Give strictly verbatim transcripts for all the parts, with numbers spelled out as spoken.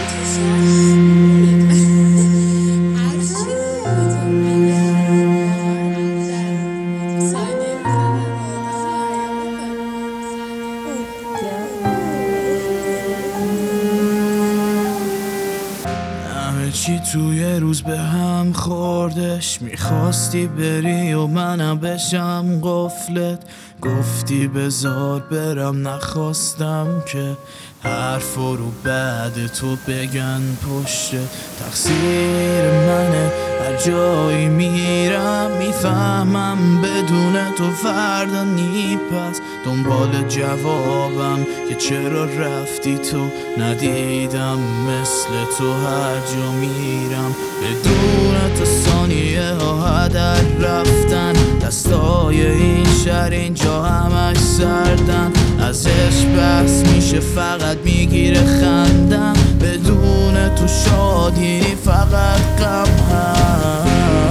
چی توی روز به هم خوردش، میخواستی بری و منم بشم قفلت، گفتی بذار برم نخواستم که حرف رو بعد تو بگن پشتت. تقصیر منه هر جایی میرم میفهمم بدون تو فردا نیپس دنبال جوابم که چرا رفتی تو، ندیدم مثل تو هر جا میرم بدون تو ثانیه ها هدر رفتن، دستای این شهر اینجا همش سردن، ازش بحث میشه فقط میگیره خندم، بدون تو شادی فقط غم هست.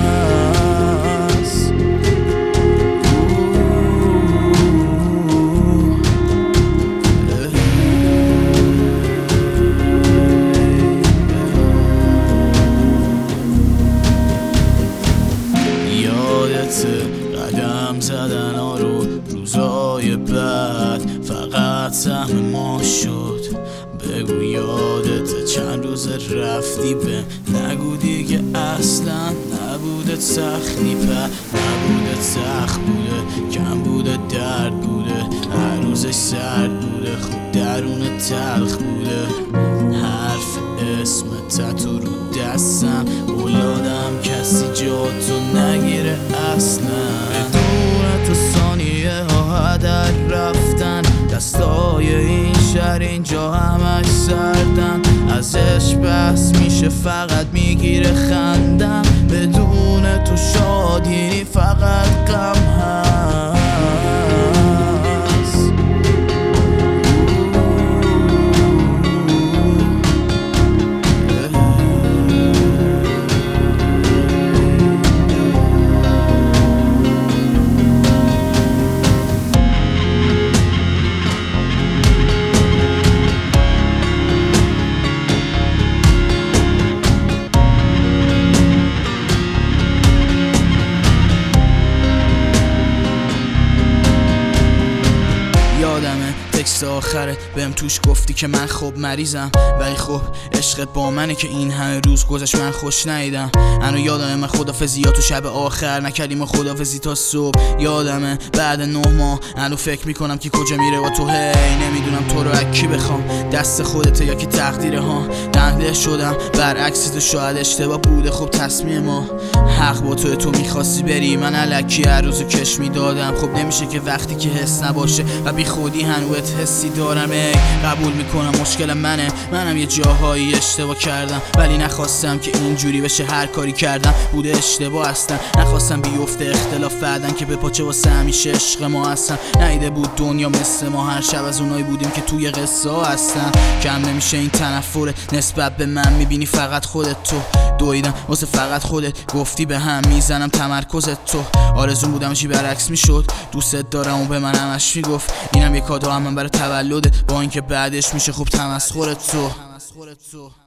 قدم زدن ها رو روزای بعد فقط سهم ما شد، بگو یادت چند روز رفتی به نگو دیگه اصلا نبوده سختی په نبوده سخت بوده کم بوده درد بوده هر روزش سرد بوده خوب درون تلخ بوده حرف اسم تتو رو دستم اولادم کسی جاتو نگیره اصلا بدون تو ثانیه ها هدر رفتن، دستای این شهر اینجا همش سردن، ازش بحث میشه فقط میگیره خندم، بدون تو شادی فقط غم هست. یادمه تکست آخرت بهم توش گفتی که من خوب مریضم، ولی خب عشقت با منه که این همه روز گذشت من خوش نیدم. هنو یادمه من خدافزی یا تو شب آخر نکردیم و خدافزی تا صبح، یادمه بعد نه ماه هنو فکر میکنم که کجا میره و تو هی نمیدونم تو رو اکی بخوام، دست خودته یا که تقدیره ها دنده شدم برعکس تو، شاید اشتباه بوده خب تصمیم ما حق با تو، تو میخواستی بری من الکی هر روزو کش میدادم، خب نمیشه که وقتی که حس نباشه و بی خودی هنوز حسی دارم. ای قبول میکنم مشکل منه، منم یه جاهایی اشتباه کردم ولی نخواستم که اینجوری بشه، هر کاری کردم بوده اشتباه هستن، نخواستم بیفته اختلاف بعدن که به پاچه واسه همیشه عشق ما هستن، نیده بود دنیا مثل ما هر شب از اونایی بودیم که توی قصه ها هستن، کم نمیشه این تنفره نسبت به من، میبینی فقط خودت تو دویدم واسه فقط خودت، گفتی به هم میزنم تمرکزت تو، آرزون بودم چی برعکس میشد، دوست دارم و به من همش میگفت اینم یه کادو هم من برای تولدت، با اینکه بعدش میشه خوب تمسخرت تو.